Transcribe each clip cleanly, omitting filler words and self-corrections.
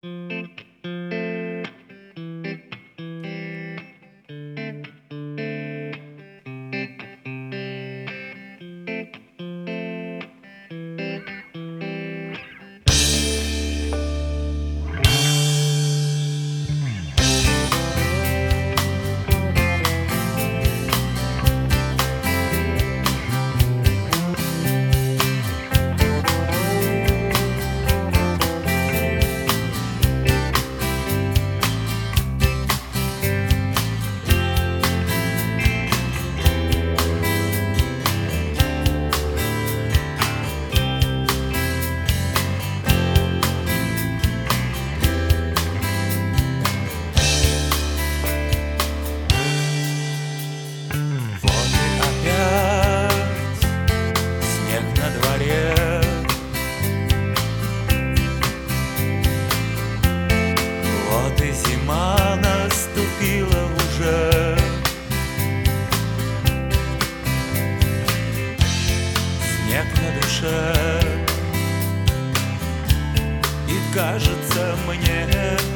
Вот и зима наступила уже. Снег на душе, и кажется мне,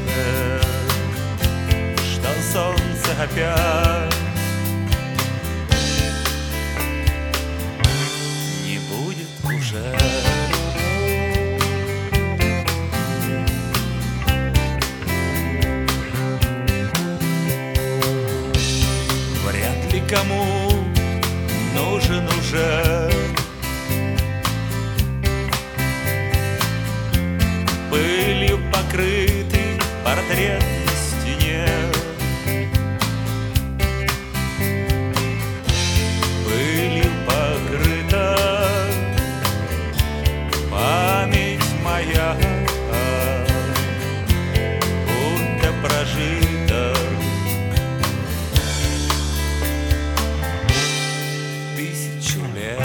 что солнце опять не будет уже. Кому нужен уже пылью покрытый портрет на стене, пылью покрыта память моя, будто прожита тысячу лет.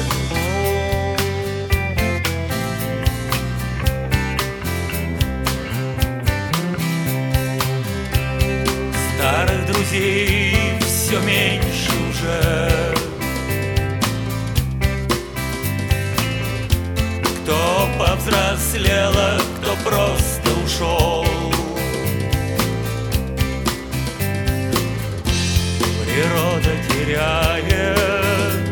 Старых друзей все меньше уже. Кто повзрослел, а кто просто ушел. Природа теряет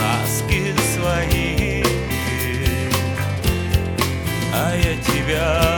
краски свои, а я тебя